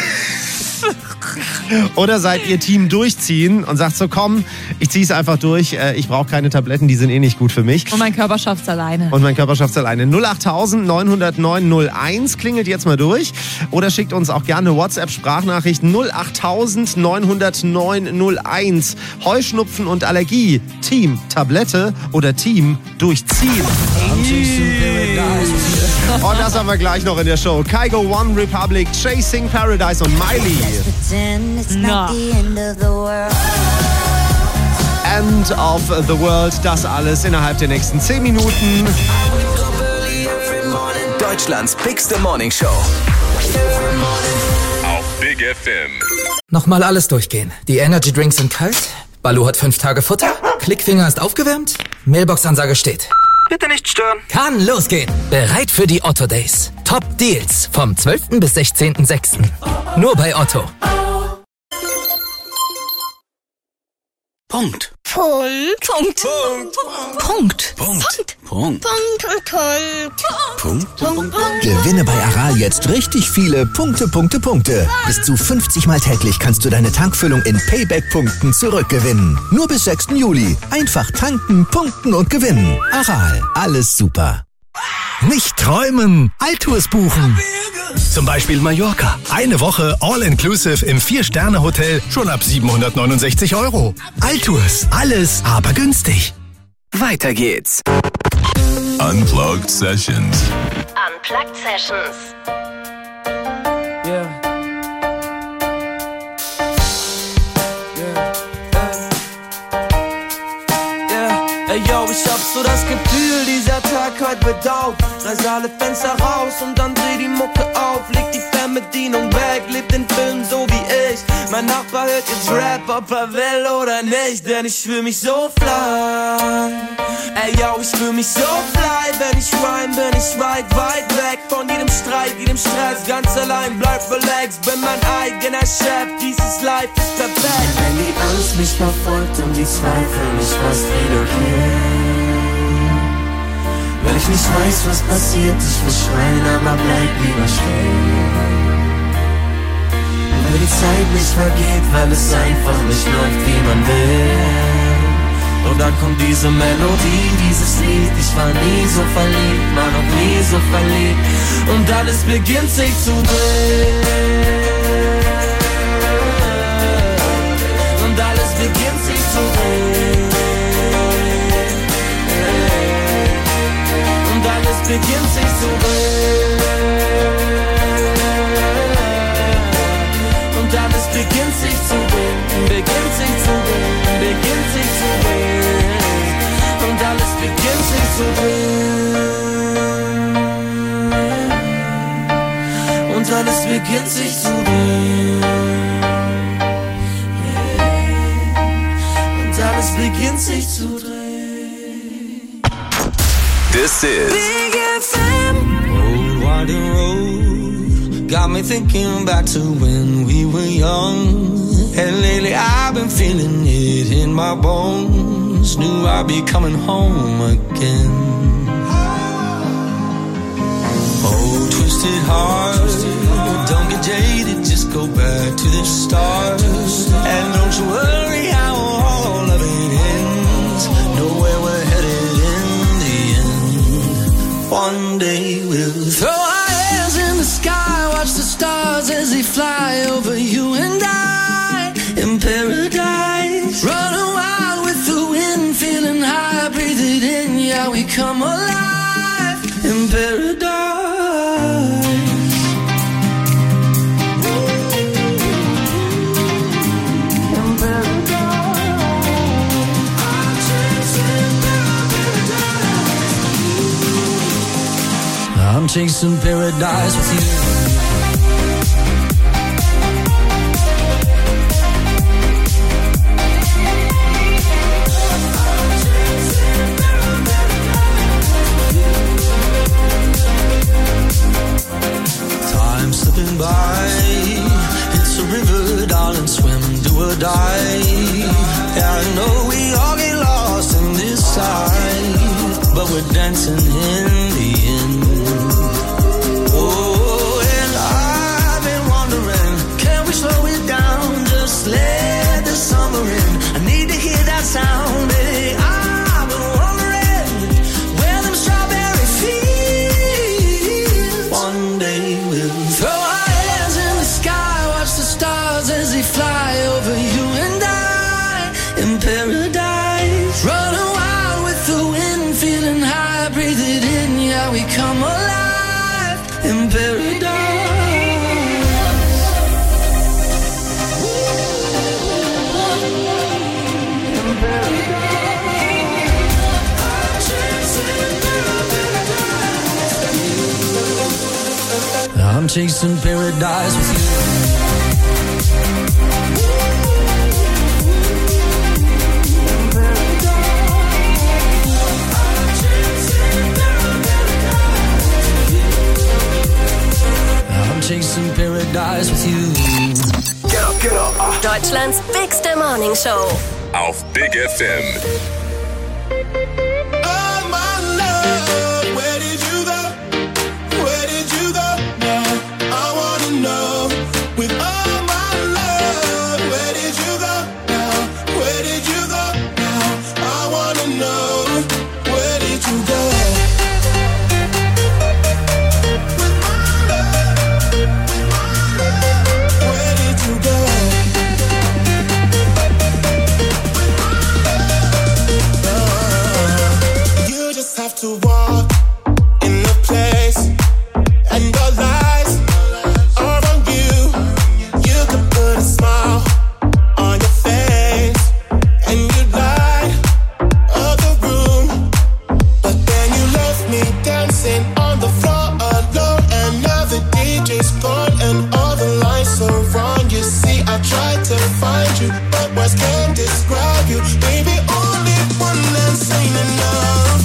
Oder seid ihr Team Durchziehen und sagt so, komm, ich zieh's einfach durch, ich brauche keine Tabletten, die sind eh nicht gut für mich. Und mein Körper schafft's alleine. Und mein Körper schafft's alleine. 08000 909 01 klingelt jetzt mal durch. Oder schickt uns auch gerne eine WhatsApp-Sprachnachricht 08000 909 01. Heuschnupfen und Allergie. Team Tablette oder Team Durchziehen. Und das haben wir gleich noch in der Show. Kygo, One Republic, Chasing Paradise und Miley. Na. End of the World. Das alles innerhalb der nächsten 10 Minuten. Deutschlands Big Morning Show. Auf Big FM. Nochmal alles durchgehen. Die Energy Drinks sind kalt. Balu hat 5 Tage Futter. Klickfinger ist aufgewärmt. Mailbox-Ansage steht. Bitte nicht stören. Kann losgehen. Bereit für die Otto Days. Top Deals vom 12. bis 16.06. Nur bei Otto. Punkt. Punkt. Gewinne bei Aral jetzt richtig viele Punkte. Bis zu 50 Mal täglich kannst du deine Tankfüllung in Payback-Punkten zurückgewinnen. Nur bis 6. Juli. Einfach tanken, punkten und gewinnen. Aral, alles super. Nicht träumen, Altours buchen. Zum Beispiel Mallorca. Eine Woche All-Inclusive im 4-Sterne-Hotel schon ab 769 €. Altours. Alles, aber günstig. Weiter geht's. Unplugged Sessions. Unplugged Sessions. Ey yo, ich hab so das Gefühl, dieser Tag heute wird auf. Reiß alle Fenster raus und dann dreh die Mucke auf. Leg die Fernbedienung weg, lebt den Film so wie ich. Mein Nachbar hört jetzt Rap, ob er will oder nicht. Denn ich fühl mich so fly. Ey yo, ich fühl mich so fly. Wenn ich rhyme, bin ich weit weg von jedem Streit, jedem Stress. Ganz allein, bleib relaxed, bin mein eigener Chef. Dieses Life ist perfekt. Wenn die was mich verfolgt und die Zweifel mich fast wieder killen. Weil ich nicht weiß, was passiert, ich will schreien, aber bleib lieber stehen. Weil die Zeit nicht vergeht, weil es einfach nicht läuft, wie man will. Und dann kommt diese Melodie, dieses Lied. Ich war nie so verliebt, war noch nie so verliebt. Und alles beginnt sich zu drehen. Und alles beginnt sich zu drehen. Und alles beginnt sich zu drehen. Und alles beginnt sich zu drehen. Beginnt sich zu drehen. Beginnt sich zu drehen. Und alles beginnt sich zu drehen. Und alles beginnt sich zu drehen. Und alles beginnt sich zu drehen. This is Big FM. Old winding road got me thinking back to when we were young. And lately I've been feeling it in my bones. Knew I'd be coming home again. Oh, twisted heart, don't get jaded, just go back to the start. And don't you worry how all of it ends. Know where we're headed in the end. One day we'll throw our hands in the sky, watch the stars as they fly over you and I. In paradise, running wild with the wind, feeling high, breathe it in, yeah, we come alive. In paradise. I'm chasing paradise with you. Time slipping by, it's a river, darling, swim, do or die. Yeah, I know we all get lost in this side, but we're dancing in the end. Oh, and I've been wondering, can we slow it down? Just let the summer in. I need to hear that sound, baby. I've been wondering where them strawberry fields. One day we'll throw our hands in the sky, watch the stars as they fly over you and I. In paradise, running wild with the wind, feeling high, breathe it in, yeah, we come alive. In paradise. I'm chasing paradise with you. Chasing paradise with you. Get up. Deutschlands bigste Morning Show. Auf Big FM. Oh my love, where did you go? Where did you go now? I wanna know. With all my love, where did you go now? Where did you go now? I wanna know. Where did you go? To walk in the place, and all eyes are on you. You could put a smile on your face, and you light up the room. But then you left me dancing on the floor alone, and now the DJ's gone, and all the lights are wrong. You see, I tried to find you, but words can't describe you. Baby, only one dance ain't enough.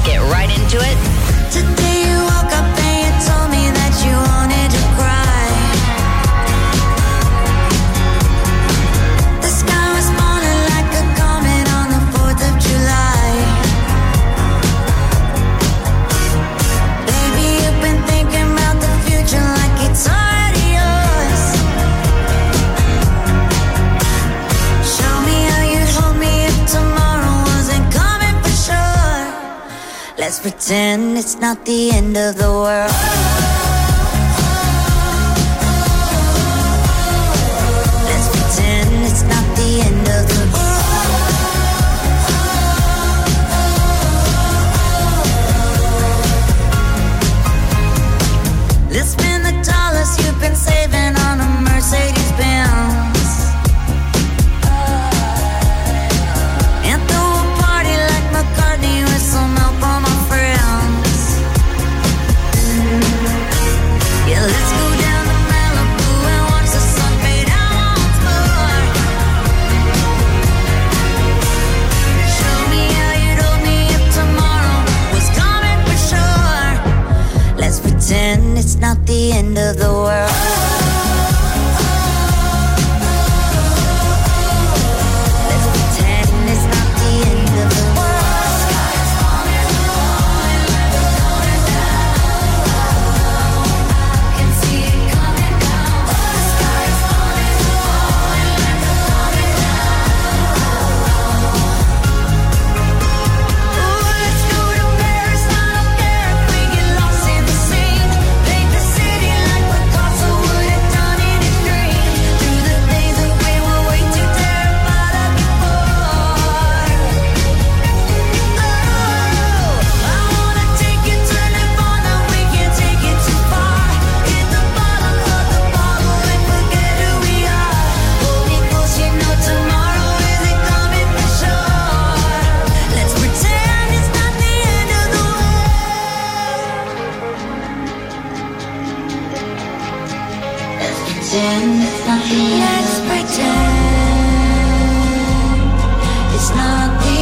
get right into it. Today you woke up and you told me that you wanted to cry. The sky was falling like a comet on the 4th of July. Baby, you've been thinking about the future like it's already yours. Show me how you'd hold me if tomorrow wasn't coming for sure. Let's pretend it's not the end of the world. Let's pretend it's not the end of the world. Let's spend the dollars you've been saving on a Mercedes-Benz and throw a party like McCartney with some help from my friends. Yeah, let's go down to Malibu and watch the sun fade out once more. Show me how you'd hold me if tomorrow was coming for sure. Let's pretend it's not the end of the world. Let's pretend it's not the end of the world. Can see it coming down. The sky is falling, falling like a coming down. Ooh, let's go to Paris. I don't care if we get lost in the scene. Paint the city like Picasso would have done in his dream. Through the days that we were way too terrified of before. Oh, I wanna take you to Nirvana. We can't take it too far. Hit the bottom of the bottle and forget who we are. Hold me close, you know tomorrow isn't coming for sure. Let's pretend it's not the end of the world. Let's pretend it's not the end. Let's pretend it's not the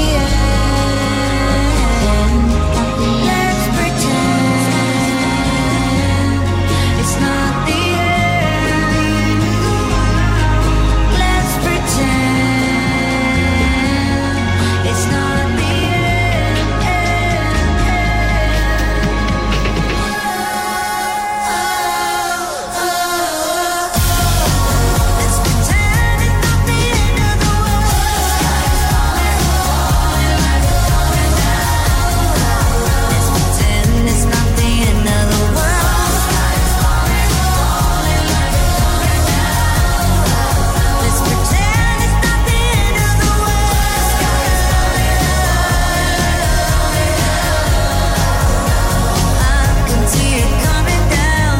end. Let's pretend it's not the end. Let's pretend it's not the Let's pretend it's not the end of the world. Let's pretend it's not the end of the world. Let's pretend it's not the end of the world. I can see it coming down.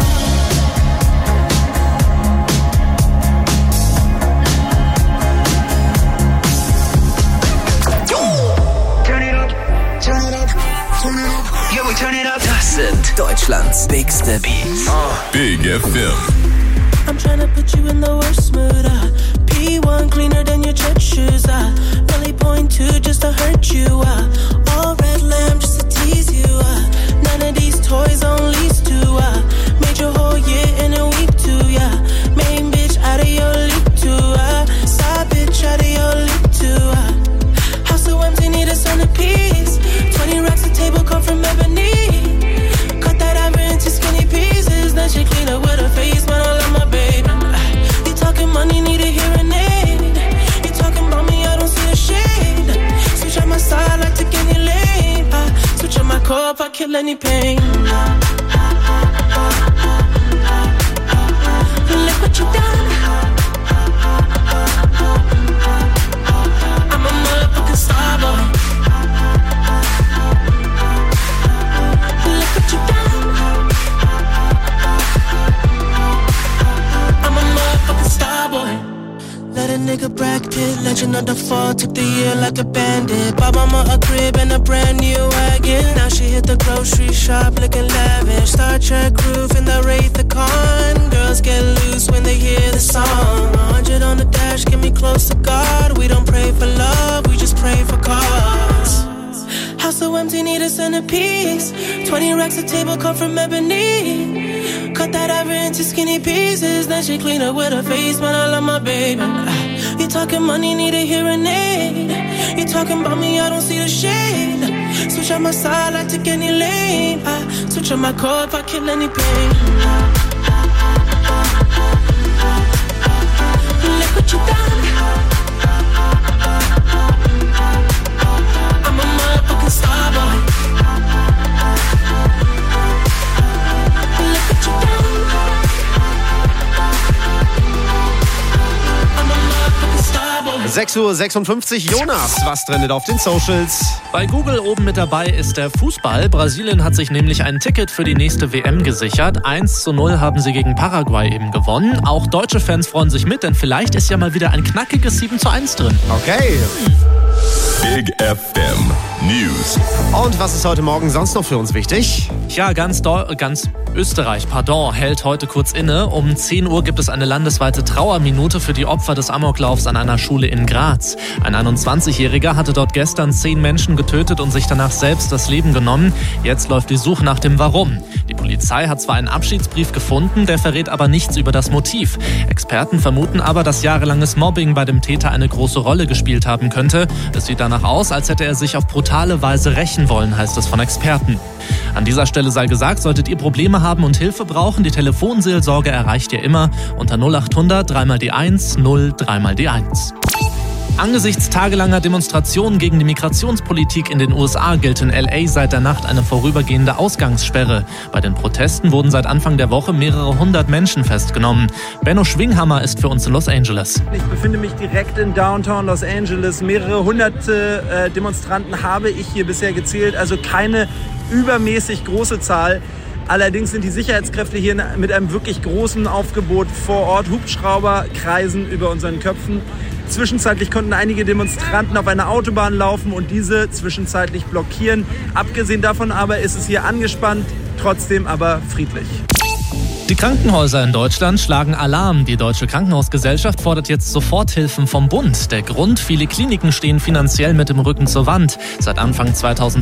Turn it up, turn it up, turn it up. Yeah, we turn it up. Das sind Deutschlands bigste Beats. Big FM. I'm tryna put you in the worst mood. P1 cleaner than your church shoes. Really point two just to hurt you. All red lamb just to tease you. None of these toys on lease to. Made your whole year in a week too. Yeah, main bitch out of your league too. Side bitch out of your league too. House so empty, need a centerpiece. 20 racks a table come from ebony. Cut that ivory into skinny pieces. Then she clean up with her face, man, I love my baby. You talking money, need a hearing aid. You talking about me, I don't see a shade. Switch on my side, like take any lane. Switch on my core if I kill any pain. Look what you done. I'm a motherfucking star boy. Look what you done. I'm a motherfucking star boy. Let a nigga Brad Pitt, legend of the fall, took the year like a bandit. Bought mama a crib and a brand new wagon. Now she hit the grocery shop looking lavish. Star Trek roof in the Wraith the Con. Girls get loose when they hear the song. 100 on the dash, get me close to God. We don't pray for love, we just pray for cause. House so empty, need a centerpiece. 20 racks a table cut from ebony. Cut that ivory into skinny pieces. Then she clean up with her face, man, I love my baby. You talking money, need a hearing aid. You talking about me, I don't see the shade. Switch on my side, I take any lane. I switch on my core if I kill any pain. Look what you done. I'm a motherfucking star boy. Look what you done. I'm a motherfucking star boy. 6:56 Uhr. Jonas, was trendet auf den Socials? Bei Google oben mit dabei ist der Fußball. Brasilien hat sich nämlich ein Ticket für die nächste WM gesichert. 1:0 haben sie gegen Paraguay eben gewonnen. Auch deutsche Fans freuen sich mit, denn vielleicht ist ja mal wieder ein knackiges 7:1 drin. Okay. Big FM News. Und was ist heute Morgen sonst noch für uns wichtig? Ja, ganz Österreich, hält heute kurz inne. Um 10 Uhr gibt es eine landesweite Trauerminute für die Opfer des Amoklaufs an einer Schule in Graz. Ein 21-Jähriger hatte dort gestern 10 Menschen getötet und sich danach selbst das Leben genommen. Jetzt läuft die Suche nach dem Warum. Die Polizei hat zwar einen Abschiedsbrief gefunden, der verrät aber nichts über das Motiv. Experten vermuten aber, dass jahrelanges Mobbing bei dem Täter eine große Rolle gespielt haben könnte. Es sieht danach aus, als hätte er sich auf brutale Weise rächen wollen, heißt es von Experten. An dieser Stelle sei gesagt, solltet ihr Probleme haben und Hilfe brauchen, die Telefonseelsorge erreicht ihr immer unter 0800 3 die 1 0 3 die 1. Angesichts tagelanger Demonstrationen gegen die Migrationspolitik in den USA gilt in L.A. seit der Nacht eine vorübergehende Ausgangssperre. Bei den Protesten wurden seit Anfang der Woche mehrere hundert Menschen festgenommen. Benno Schwinghammer ist für uns in Los Angeles. Ich befinde mich direkt in Downtown Los Angeles. Mehrere hunderte Demonstranten habe ich hier bisher gezählt, also keine übermäßig große Zahl. Allerdings sind die Sicherheitskräfte hier mit einem wirklich großen Aufgebot vor Ort. Hubschrauber kreisen über unseren Köpfen. Zwischenzeitlich konnten einige Demonstranten auf einer Autobahn laufen und diese zwischenzeitlich blockieren. Abgesehen davon aber ist es hier angespannt, trotzdem aber friedlich. Die Krankenhäuser in Deutschland schlagen Alarm. Die Deutsche Krankenhausgesellschaft fordert jetzt Soforthilfen vom Bund. Der Grund: viele Kliniken stehen finanziell mit dem Rücken zur Wand. Seit Anfang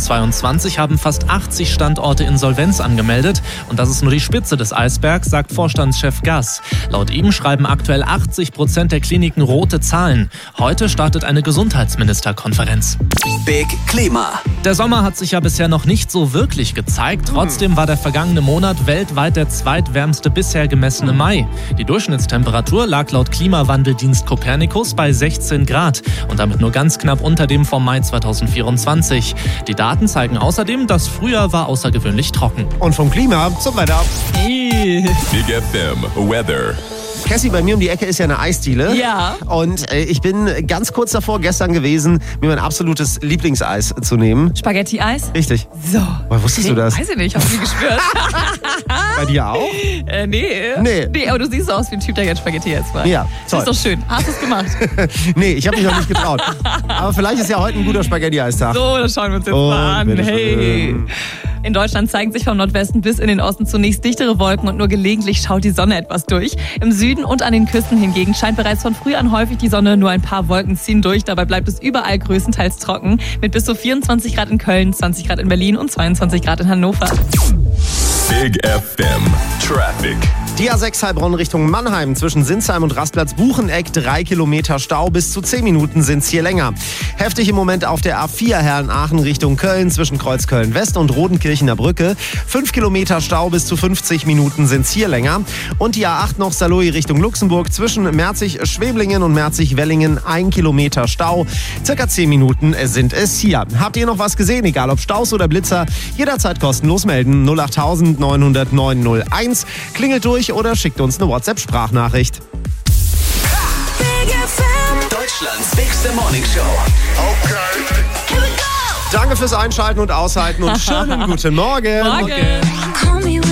2022 haben fast 80 Standorte Insolvenz angemeldet. Und das ist nur die Spitze des Eisbergs, sagt Vorstandschef Gass. Laut ihm schreiben aktuell 80% der Kliniken rote Zahlen. Heute startet eine Gesundheitsministerkonferenz. Big Klima. Der Sommer hat sich ja bisher noch nicht so wirklich gezeigt. Trotzdem war der vergangene Monat weltweit der zweitwärmste bisher gemessene Mai. Die Durchschnittstemperatur lag laut Klimawandeldienst Copernicus bei 16 Grad und damit nur ganz knapp unter dem vom Mai 2024. Die Daten zeigen außerdem, das Frühjahr war außergewöhnlich trocken. Und vom Klima zum Wetter. Big FM Weather. Cassie, bei mir um die Ecke ist ja eine Eisdiele. Ja. Und ich bin ganz kurz davor gestern gewesen, mir mein absolutes Lieblingseis zu nehmen. Spaghetti-Eis? Richtig. So. Woher wusstest du das? Weiß ich nicht, hab nie gespürt. Bei dir auch? Nee, aber du siehst so aus wie ein Typ, der jetzt Spaghetti-Eis war. Ja, toll. Das ist doch schön. Hast du es gemacht? Nee, ich habe mich noch nicht getraut. Aber vielleicht ist ja heute ein guter Spaghetti-Eistag. So, das schauen wir uns jetzt mal an. Hey. In Deutschland zeigen sich vom Nordwesten bis in den Osten zunächst dichtere Wolken und nur gelegentlich schaut die Sonne etwas durch. Im Süden und an den Küsten hingegen scheint bereits von früh an häufig die Sonne, nur ein paar Wolken ziehen durch. Dabei bleibt es überall größtenteils trocken mit bis zu 24 Grad in Köln, 20 Grad in Berlin und 22 Grad in Hannover. Big FM Traffic. Die A6 Heilbronn Richtung Mannheim zwischen Sinsheim und Rastplatz Bucheneck 3 Kilometer Stau, bis zu 10 Minuten sind's hier länger. Heftig im Moment auf der A4 Herrenaachen Richtung Köln zwischen Kreuzköln West und Rodenkirchener Brücke. 5 Kilometer Stau, bis zu 50 Minuten sind's hier länger. Und die A8 noch Saarlouis Richtung Luxemburg zwischen Merzig-Schweblingen und Merzig-Wellingen 1 Kilometer Stau. Circa 10 Minuten sind es hier. Habt ihr noch was gesehen? Egal ob Staus oder Blitzer, jederzeit kostenlos melden. 08000 900 901. Klingelt durch oder schickt uns eine WhatsApp-Sprachnachricht. Deutschlands bigste Morningshow. Okay. Danke fürs Einschalten und Aushalten und schönen guten Morgen. Morgen.